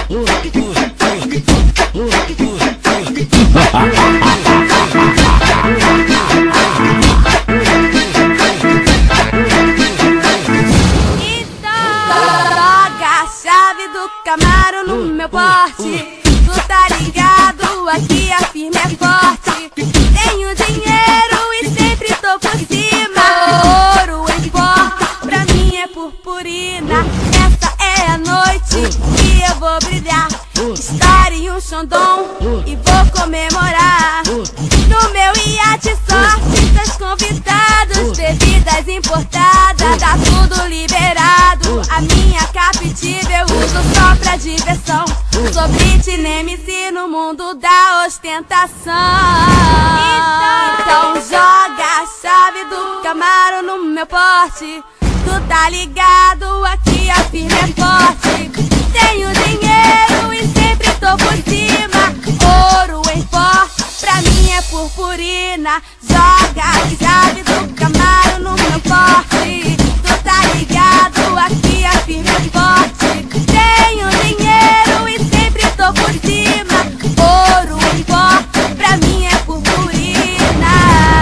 Joga a chave do Camaro no meu porte. Tu tá ligado, aqui a firma é forte. Tenho dinheiro e sempre tô por cima. Ouro em pó, pra mim é purpurina. Essa é a noite que eu vou brilhar. Estarei um xandão e vou comemorar. No meu iate só artistas convidados, bebidas importadas, tá tudo liberado. A minha captiva eu uso só pra diversão. Sou Britney MC no mundo da ostentação. Então joga a chave do Camaro no meu porte. Tu tá ligado, aqui a firma é forte. Tenho dinheiro e sempre tô por cima. Ouro em pó, pra mim é purpurina. Joga a chave do Camaro no meu porte. Tu tá ligado, aqui a firma é forte. Tenho dinheiro e sempre tô por cima. Ouro em pó, pra mim é purpurina.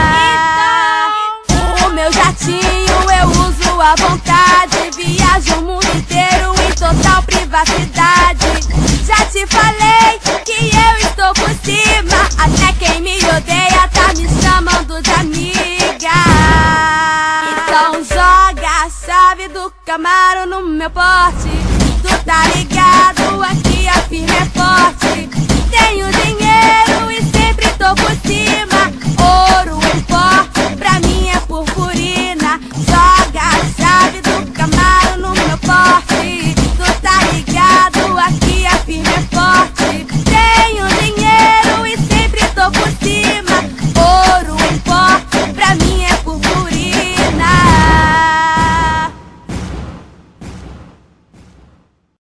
Então, o meu jatinho eu uso à vontade. Viajo o mundo inteiro em total privacidade. Já te falei que eu estou por cima. Até quem me odeia tá me chamando de amiga. Então joga a chave do Camaro no meu porte.